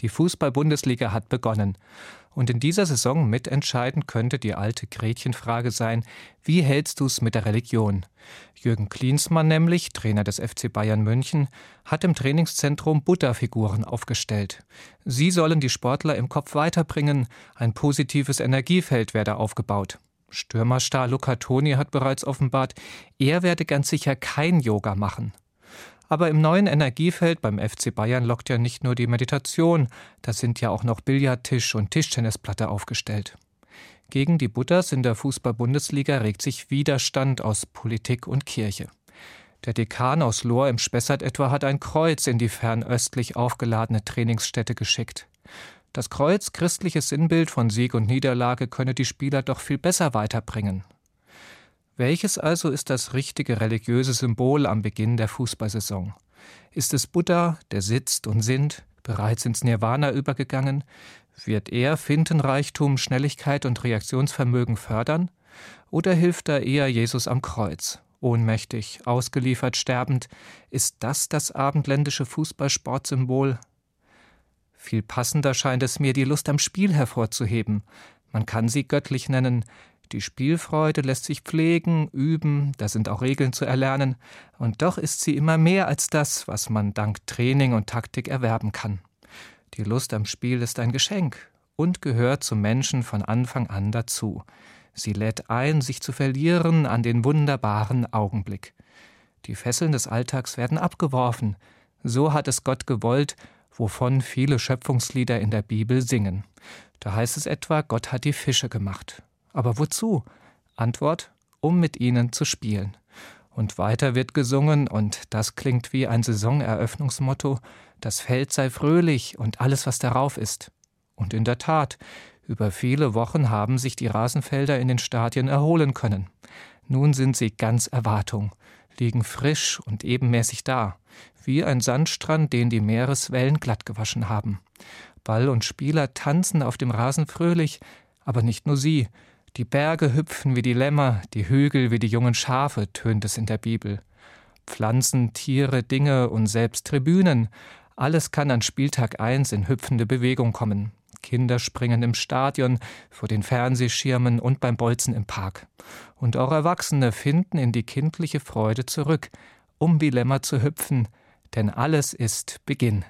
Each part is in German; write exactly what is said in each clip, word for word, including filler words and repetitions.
Die Fußball-Bundesliga hat begonnen. Und in dieser Saison mitentscheidend könnte die alte Gretchenfrage sein: Wie hältst du's mit der Religion? Jürgen Klinsmann nämlich, Trainer des F C Bayern München, hat im Trainingszentrum Buddha-Figuren aufgestellt. Sie sollen die Sportler im Kopf weiterbringen. Ein positives Energiefeld werde aufgebaut. Stürmerstar Luca Toni hat bereits offenbart, er werde ganz sicher kein Yoga machen. Aber im neuen Energiefeld beim F C Bayern lockt ja nicht nur die Meditation, da sind ja auch noch Billardtisch und Tischtennisplatte aufgestellt. Gegen die Buddhas in der Fußball-Bundesliga regt sich Widerstand aus Politik und Kirche. Der Dekan aus Lohr im Spessart etwa hat ein Kreuz in die fernöstlich aufgeladene Trainingsstätte geschickt. Das Kreuz, christliches Sinnbild von Sieg und Niederlage, könne die Spieler doch viel besser weiterbringen. Welches also ist das richtige religiöse Symbol am Beginn der Fußballsaison? Ist es Buddha, der sitzt und sinnt, bereits ins Nirvana übergegangen? Wird er Findenreichtum, Schnelligkeit und Reaktionsvermögen fördern? Oder hilft da eher Jesus am Kreuz? Ohnmächtig, ausgeliefert, sterbend. Ist das das abendländische Fußballsportsymbol? Viel passender scheint es mir, die Lust am Spiel hervorzuheben. Man kann sie göttlich nennen. Die Spielfreude lässt sich pflegen, üben, da sind auch Regeln zu erlernen. Und doch ist sie immer mehr als das, was man dank Training und Taktik erwerben kann. Die Lust am Spiel ist ein Geschenk und gehört zum Menschen von Anfang an dazu. Sie lädt ein, sich zu verlieren an den wunderbaren Augenblick. Die Fesseln des Alltags werden abgeworfen. So hat es Gott gewollt, wovon viele Schöpfungslieder in der Bibel singen. Da heißt es etwa, Gott hat die Fische gemacht. Aber wozu? Antwort: um mit ihnen zu spielen. Und weiter wird gesungen, und das klingt wie ein Saisoneröffnungsmotto: Das Feld sei fröhlich und alles, was darauf ist. Und in der Tat, über viele Wochen haben sich die Rasenfelder in den Stadien erholen können. Nun sind sie ganz Erwartung, liegen frisch und ebenmäßig da, wie ein Sandstrand, den die Meereswellen glattgewaschen haben. Ball und Spieler tanzen auf dem Rasen fröhlich, aber nicht nur sie. Die Berge hüpfen wie die Lämmer, die Hügel wie die jungen Schafe, tönt es in der Bibel. Pflanzen, Tiere, Dinge und selbst Tribünen, alles kann an Spieltag eins in hüpfende Bewegung kommen. Kinder springen im Stadion, vor den Fernsehschirmen und beim Bolzen im Park. Und auch Erwachsene finden in die kindliche Freude zurück, um wie Lämmer zu hüpfen, denn alles ist Beginn.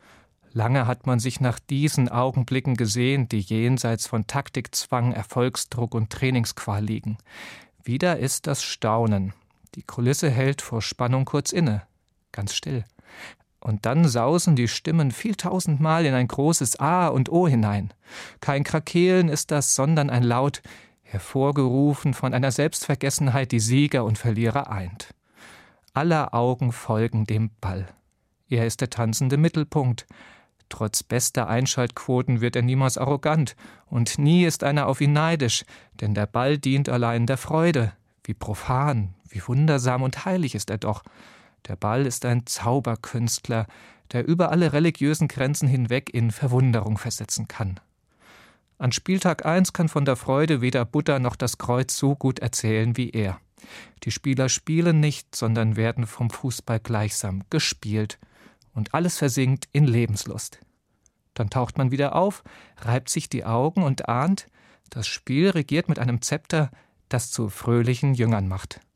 Lange hat man sich nach diesen Augenblicken gesehnt, die jenseits von Taktikzwang, Erfolgsdruck und Trainingsqual liegen. Wieder ist das Staunen. Die Kulisse hält vor Spannung kurz inne, ganz still. Und dann sausen die Stimmen viel tausendmal in ein großes A und O hinein. Kein Krakeelen ist das, sondern ein Laut, hervorgerufen von einer Selbstvergessenheit, die Sieger und Verlierer eint. Aller Augen folgen dem Ball. Er ist der tanzende Mittelpunkt. Trotz bester Einschaltquoten wird er niemals arrogant, und nie ist einer auf ihn neidisch, denn der Ball dient allein der Freude. Wie profan, wie wundersam und heilig ist er doch. Der Ball ist ein Zauberkünstler, der über alle religiösen Grenzen hinweg in Verwunderung versetzen kann. An Spieltag eins kann von der Freude weder Buddha noch das Kreuz so gut erzählen wie er. Die Spieler spielen nicht, sondern werden vom Fußball gleichsam gespielt. Und alles versinkt in Lebenslust. Dann taucht man wieder auf, reibt sich die Augen und ahnt, das Spiel regiert mit einem Zepter, das zu fröhlichen Jüngern macht.